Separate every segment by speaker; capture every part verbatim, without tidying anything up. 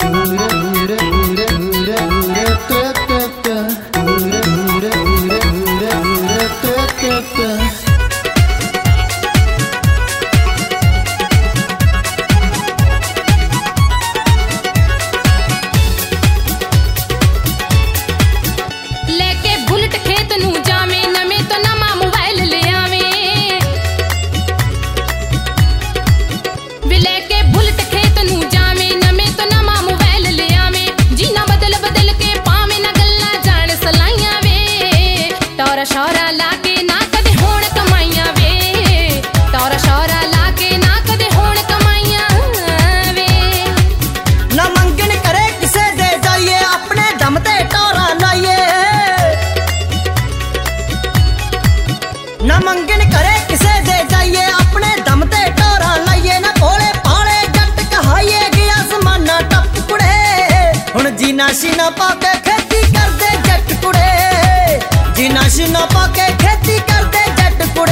Speaker 1: मंगन करे किसे दे जाइए अपने दम ते टोरा लाइए ना भोले पाले जट कहाइए गया समाना टप कुड़े हुण जीना शीना पाके खेती कर दे जट कुड़े जीना शीना पाके खेती कर दे जट कुड़े।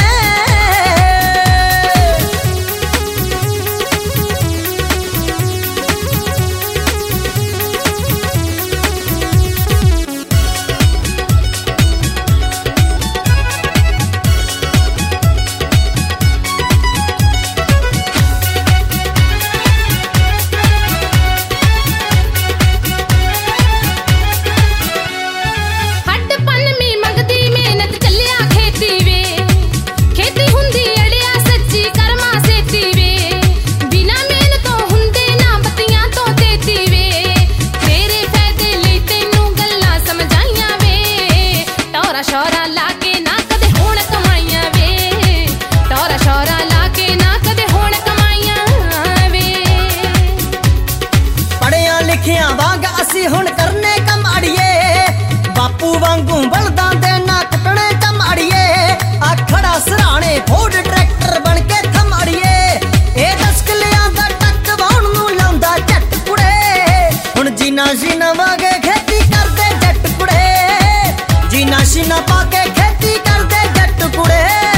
Speaker 1: वांग असी हुण करने कम अड़िए बापू वांगू बलदा देना कुटने कम अड़िए आखड़ा सराणे फोर्ड ट्रैक्टर बन के थम अड़िए ए दस किलियां दा टक वाउण नू लाउंदा जट कुड़े हुण जीना शीना वागे खेती कर दे जट कुड़े जीना शीना पाके खेती कर दे जट कुड़े।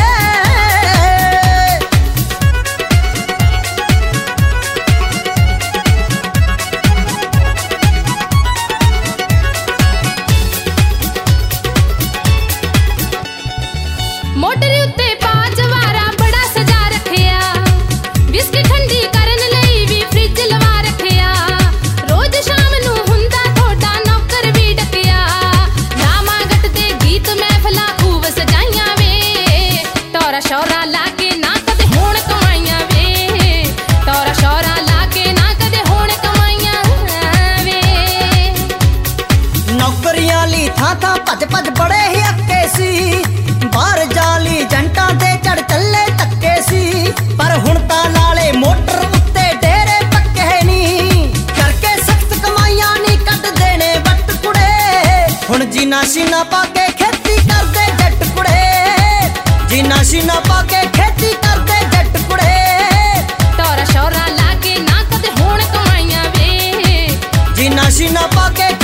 Speaker 2: मोटरी उत्ते पांच वारा बड़ा सजा रखिया विस्की ठंडी करन लई भी फ्रिज लवा रखिया रोज शाम नू हुंदा थोड़ा नौकर भी डकिया नामा गट दे गीत महफिला खूब सजाइया वे टोरा शौरा लाके ना कदे होण कमाइया वे टोरा शौरा लाके ना कदे होण कमाइया वे
Speaker 1: नौकरियां ली था था भज भज बड़े ही अक्के सी बाहर जाली जंटा ते चढ़ चले तक्के सी पर हुण तां नाले मोटर उत्ते डेरे पक्के नी करके सख्त कमाइयां नी कट देने वट कुड़े हुण जीना शीना पाके खेती कर दे जट कुड़े जीना शीना पाके खेती कर दे जट कुड़े
Speaker 2: टोरा शौरा लाके ना कदे होण कमाइयां वे
Speaker 1: जीना शीना पाके